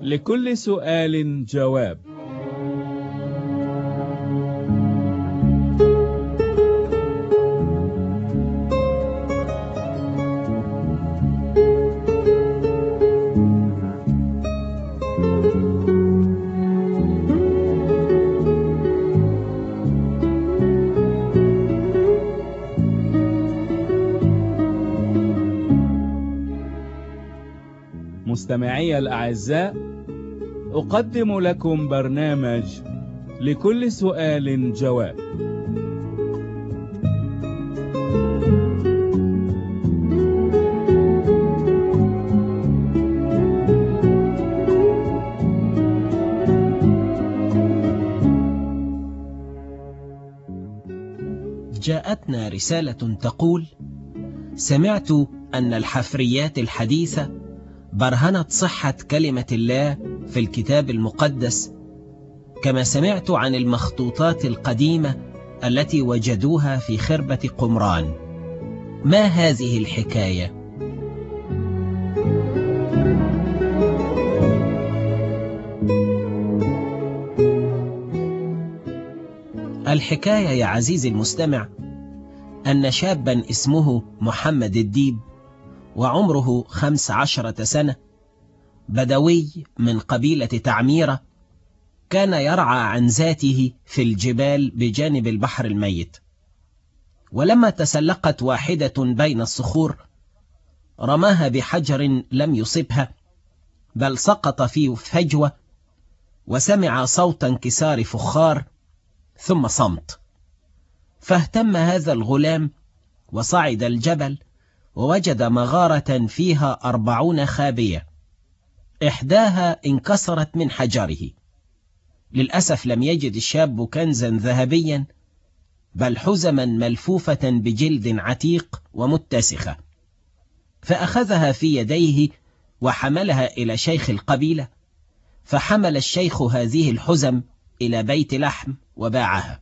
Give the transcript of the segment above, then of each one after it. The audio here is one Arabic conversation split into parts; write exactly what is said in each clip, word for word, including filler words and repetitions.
لكل سؤال جواب. مستمعي الأعزاء، أقدم لكم برنامج لكل سؤال جواب. جاءتنا رسالة تقول: سمعت أن الحفريات الحديثة برهنت صحة كلمة الله في الكتاب المقدس، كما سمعت عن المخطوطات القديمة التي وجدوها في خربة قمران. ما هذه الحكاية؟ الحكاية يا عزيزي المستمع أن شابا اسمه محمد الديب، وعمره خمس عشرة سنة، بدوي من قبيلة تعميرة، كان يرعى عن ذاته في الجبال بجانب البحر الميت. ولما تسلقت واحدة بين الصخور رماها بحجر لم يصبها، بل سقط في فجوة، وسمع صوت انكسار فخار ثم صمت. فاهتم هذا الغلام وصعد الجبل، ووجد مغارة فيها أربعون خابية، إحداها انكسرت من حجره. للأسف لم يجد الشاب كنزا ذهبيا، بل حزما ملفوفة بجلد عتيق ومتسخة. فأخذها في يديه وحملها إلى شيخ القبيلة، فحمل الشيخ هذه الحزم إلى بيت لحم وباعها.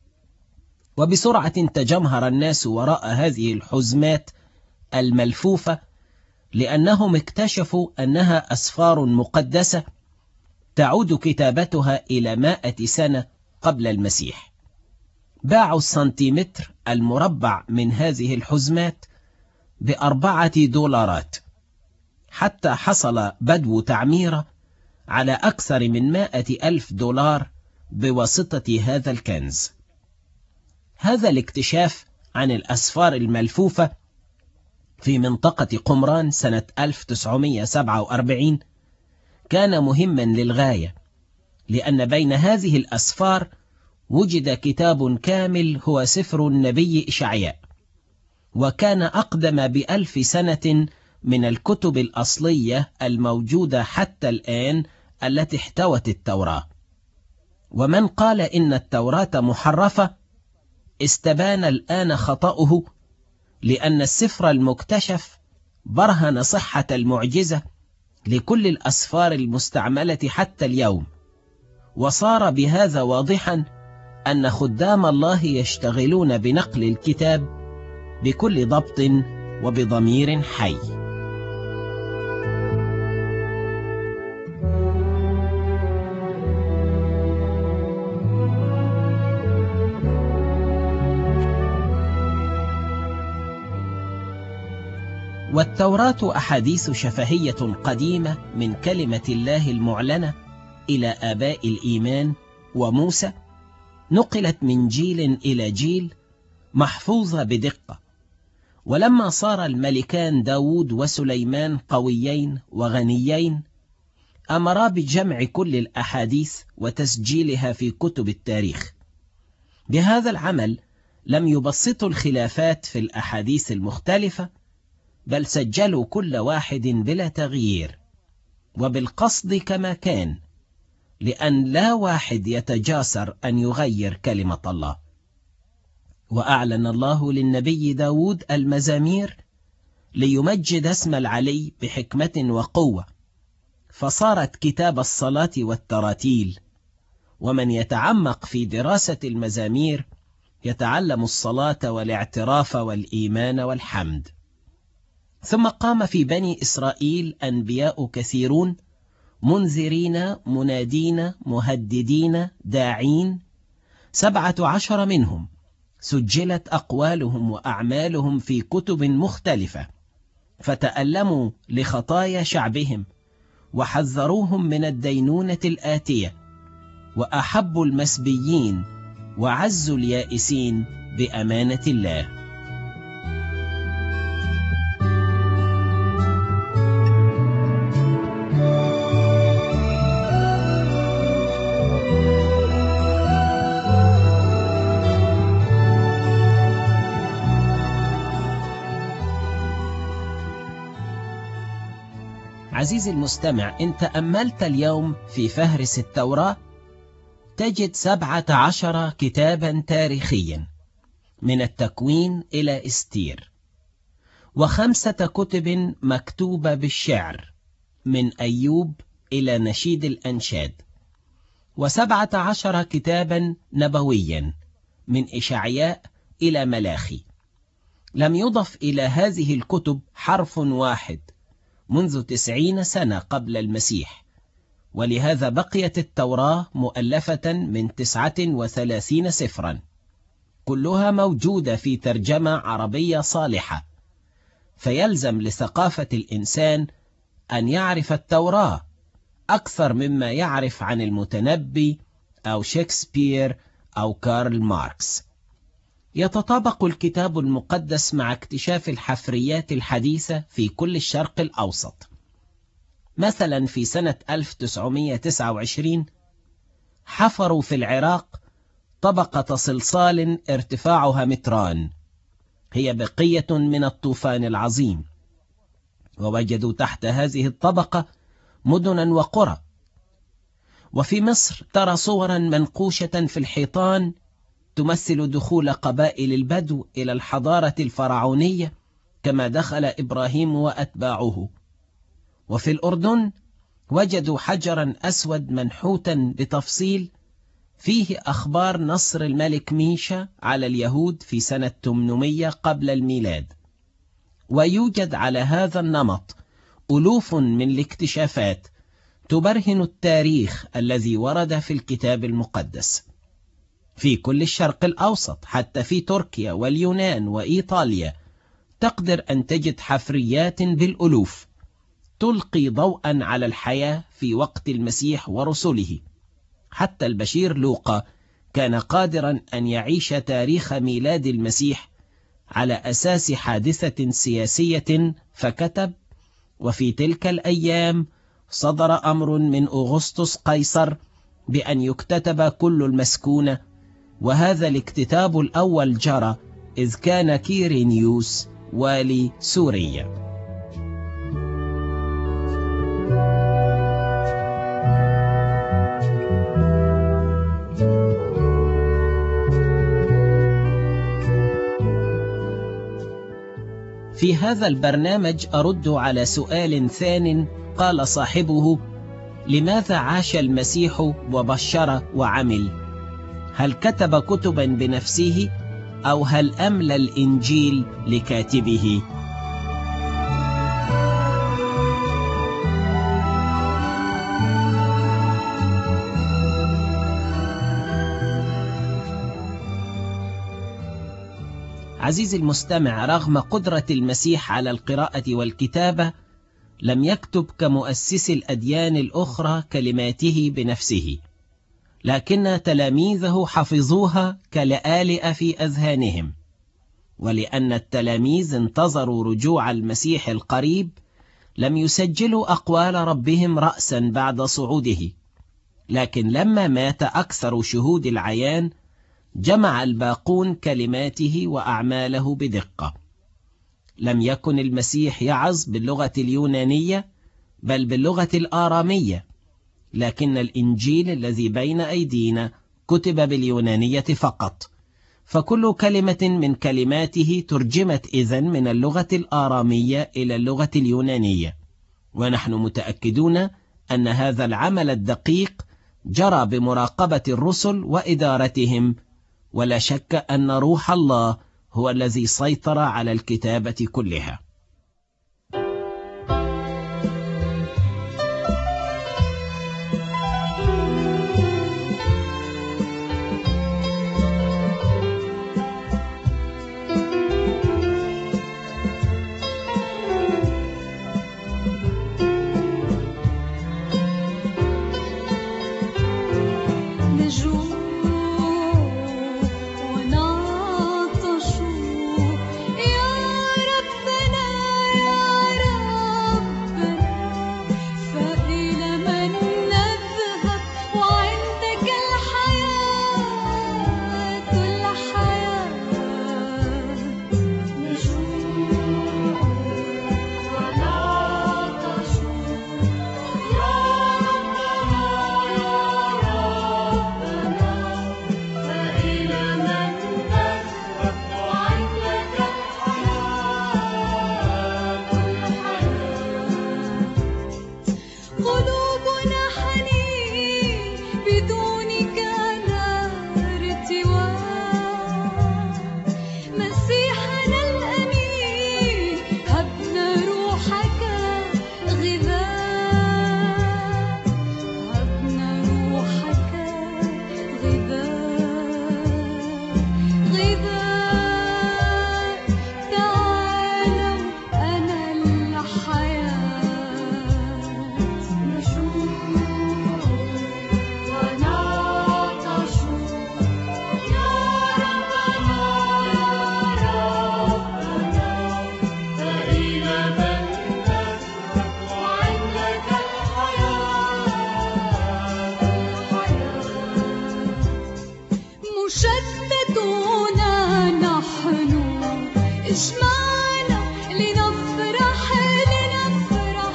وبسرعة تجمهر الناس وراء هذه الحزمات الملفوفة، لأنهم اكتشفوا أنها أسفار مقدسة تعود كتابتها إلى مائة سنة قبل المسيح. باعوا السنتيمتر المربع من هذه الحزمات بأربعة دولارات، حتى حصل بدو تعميرة على أكثر من مائة ألف دولار بواسطة هذا الكنز. هذا الاكتشاف عن الأسفار الملفوفة في منطقة قمران سنة ألف وتسعمائة وسبعة وأربعين كان مهما للغاية، لأن بين هذه الأسفار وجد كتاب كامل هو سفر النبي إشعياء، وكان أقدم بألف سنة من الكتب الأصلية الموجودة حتى الآن التي احتوت التوراة. ومن قال إن التوراة محرفة استبان الآن خطأه، لأن السفر المكتشف برهن صحة المعجزة لكل الأسفار المستعملة حتى اليوم. وصار بهذا واضحا أن خدام الله يشتغلون بنقل الكتاب بكل ضبط وبضمير حي. والتوراة أحاديث شفهية قديمة من كلمة الله المعلنة إلى آباء الإيمان وموسى، نقلت من جيل إلى جيل، محفوظة بدقة. ولما صار الملكان داود وسليمان قويين وغنيين، أمرا بجمع كل الأحاديث وتسجيلها في كتب التاريخ. بهذا العمل لم يبسطوا الخلافات في الأحاديث المختلفة، بل سجلوا كل واحد بلا تغيير وبالقصد كما كان، لأن لا واحد يتجاسر أن يغير كلمة الله. وأعلن الله للنبي داود المزامير ليمجد اسم العلي بحكمة وقوة، فصارت كتاب الصلاة والتراتيل. ومن يتعمق في دراسة المزامير يتعلم الصلاة والاعتراف والإيمان والحمد. ثم قام في بني إسرائيل أنبياء كثيرون، منذرين منادين مهددين داعين، سبعة عشر منهم سجلت أقوالهم وأعمالهم في كتب مختلفة، فتألموا لخطايا شعبهم وحذروهم من الدينونة الآتية، وأحبوا المسبيين وعزوا اليائسين بأمانة الله. عزيزي المستمع، إن تأملت اليوم في فهرس التوراة تجد سبعة عشر كتابا تاريخيا من التكوين إلى استير، وخمسة كتب مكتوبة بالشعر من أيوب إلى نشيد الأنشاد، وسبعة عشر كتابا نبويا من إشعياء إلى ملاخي. لم يضف إلى هذه الكتب حرف واحد منذ تسعين سنة قبل المسيح، ولهذا بقيت التوراة مؤلفة من تسعة وثلاثين سفرا، كلها موجودة في ترجمة عربية صالحة. فيلزم لثقافة الإنسان أن يعرف التوراة أكثر مما يعرف عن المتنبي أو شكسبير أو كارل ماركس. يتطابق الكتاب المقدس مع اكتشاف الحفريات الحديثة في كل الشرق الأوسط. مثلا في سنة ألف وتسعمائة وتسعة وعشرين حفروا في العراق طبقة صلصال ارتفاعها متران، هي بقية من الطوفان العظيم، ووجدوا تحت هذه الطبقة مدنا وقرى. وفي مصر ترى صورا منقوشة في الحيطان تمثل دخول قبائل البدو إلى الحضارة الفرعونية كما دخل إبراهيم وأتباعه. وفي الأردن وجدوا حجرا أسود منحوتا بتفصيل فيه أخبار نصر الملك ميشا على اليهود في سنة ثمانمائة قبل الميلاد. ويوجد على هذا النمط ألوف من الاكتشافات تبرهن التاريخ الذي ورد في الكتاب المقدس في كل الشرق الأوسط، حتى في تركيا واليونان وإيطاليا تقدر أن تجد حفريات بالألوف تلقي ضوءا على الحياة في وقت المسيح ورسله. حتى البشير لوقا كان قادرا أن يعيش تاريخ ميلاد المسيح على أساس حادثة سياسية، فكتب: وفي تلك الأيام صدر أمر من أغسطس قيصر بأن يكتتب كل المسكونة، وهذا الاكتتاب الأول جرى إذ كان كيرينيوس والي سوريا. في هذا البرنامج أرد على سؤال ثان قال صاحبه: لماذا عاش المسيح وبشر وعمل؟ هل كتب كتبا بنفسه أو هل أملى الإنجيل لكاتبه؟ عزيزي المستمع، رغم قدرة المسيح على القراءة والكتابة لم يكتب كمؤسس الأديان الأخرى كلماته بنفسه، لكن تلاميذه حفظوها كلآلئ في أذهانهم. ولأن التلاميذ انتظروا رجوع المسيح القريب لم يسجلوا أقوال ربهم رأسا بعد صعوده، لكن لما مات أكثر شهود العيان جمع الباقون كلماته وأعماله بدقة. لم يكن المسيح يعظ باللغة اليونانية بل باللغة الآرامية، لكن الإنجيل الذي بين أيدينا كتب باليونانية فقط، فكل كلمة من كلماته ترجمت إذن من اللغة الآرامية إلى اللغة اليونانية. ونحن متأكدون أن هذا العمل الدقيق جرى بمراقبة الرسل وإدارتهم، ولا شك أن روح الله هو الذي سيطر على الكتابة كلها. لنفرح لنفرح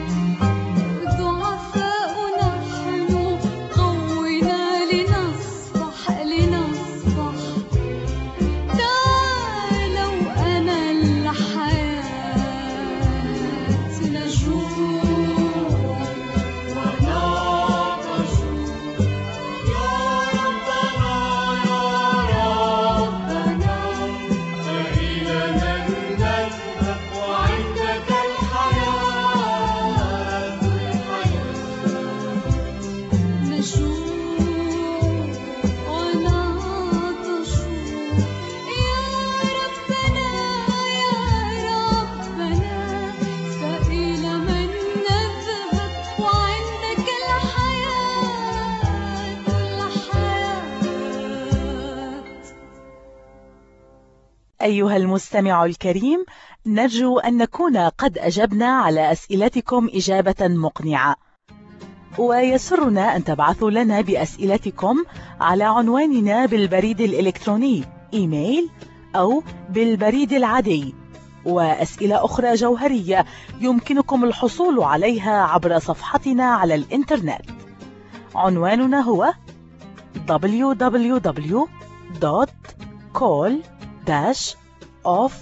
ضعفاء نحن قونا لنصبح لنصبح تعالوا أنا الحياة نجوم ونعطش يا ربنا يا ربنا فإلى من نذهب وعندك الحياة الحياة نجوم ونعطش يا ربنا يا ربنا فإلى من نذهب وعندك الحياة الحياة. أيها المستمع الكريم، نرجو أن نكون قد أجبنا على أسئلتكم إجابة مقنعة، ويسرنا أن تبعثوا لنا بأسئلتكم على عنواننا بالبريد الإلكتروني إيميل أو بالبريد العادي، وأسئلة أخرى جوهرية يمكنكم الحصول عليها عبر صفحتنا على الإنترنت. عنواننا هو دبليو دبليو دبليو دوت كول اوف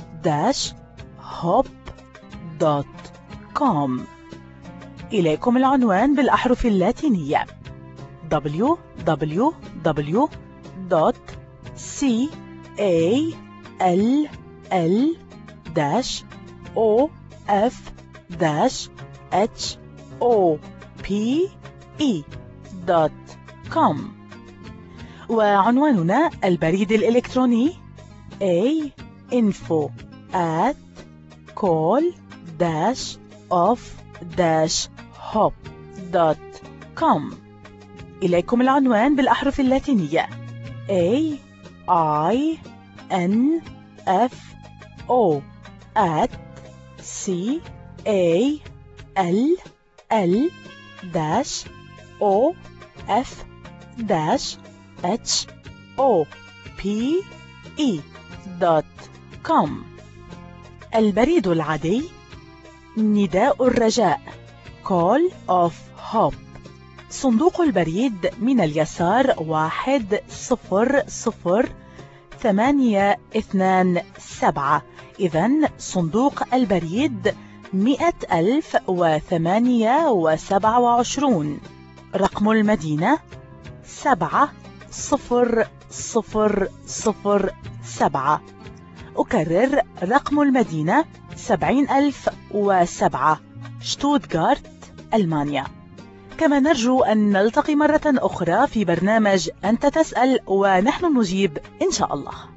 هوب دوت كوم. إليكم العنوان بالأحرف اللاتينية دبليو دبليو دبليو دوت كول دوت كوم. وعنواننا البريد الإلكتروني a info at call of hop دوت كوم. إليكم العنوان بالأحرف اللاتينية A I N F O at C A L L dash O F dash H O P E دوت كوم. البريد العادي نداء الرجاء Call of Hope. صندوق البريد من اليسار واحد صفر صفر ثمانية اثنان سبعة. إذن صندوق البريد مئة ألف وثمانية وسبعة وعشرون. رقم المدينة سبعة صفر صفر صفر سبعة. أكرر رقم المدينة سبعين ألف وسبعة، شتوتغارت، ألمانيا. كما نرجو أن نلتقي مرة أخرى في برنامج أنت تسأل ونحن نجيب إن شاء الله.